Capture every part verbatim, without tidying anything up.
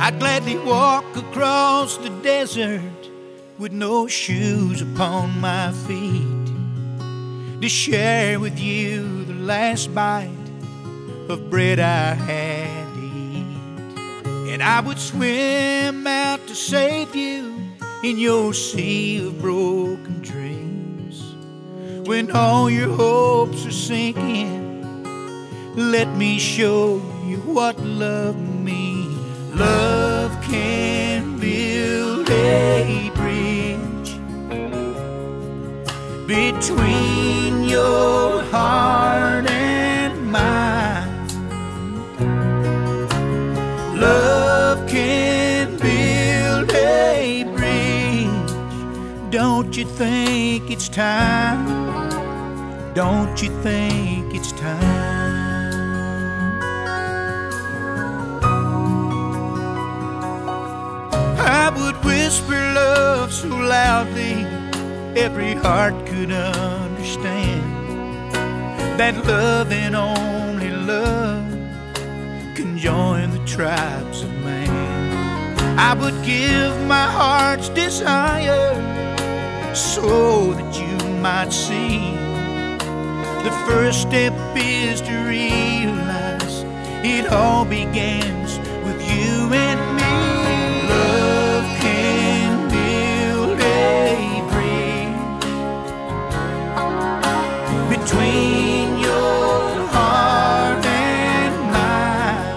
I'd gladly walk across the desert with no shoes upon my feet to share with you the last bite of bread I had to eat. And I would swim out to save you in your sea of broken dreams. When all your hopes are sinking, let me show you what love means. Love can build a bridge between your heart and mine. Love can build a bridge. Don't you think it's time? Don't you think it's time? I would whisper love so loudly every heart could understand that love and only love can join the tribes of man. I would give my heart's desire so that you might see. The first step is to realize it all begins with you and me. Love can build a bridge between your heart and mine.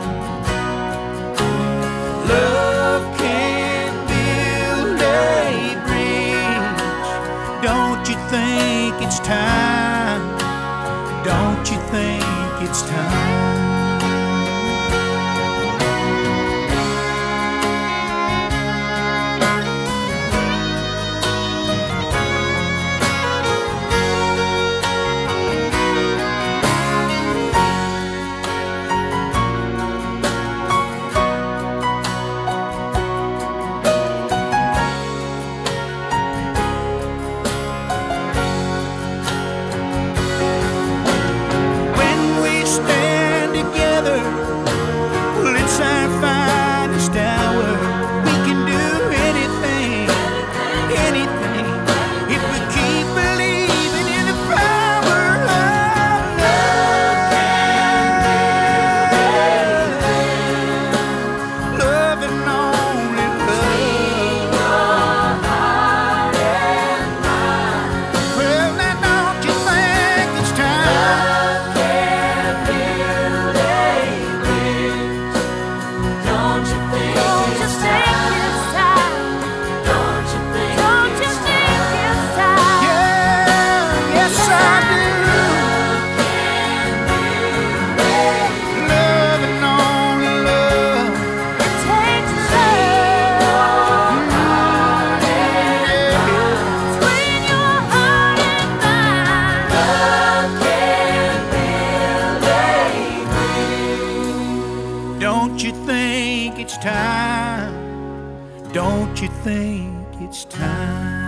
Love can build a bridge. Don't you think it's time? Don't you think it's time? Don't you think it's time? Don't you think it's time?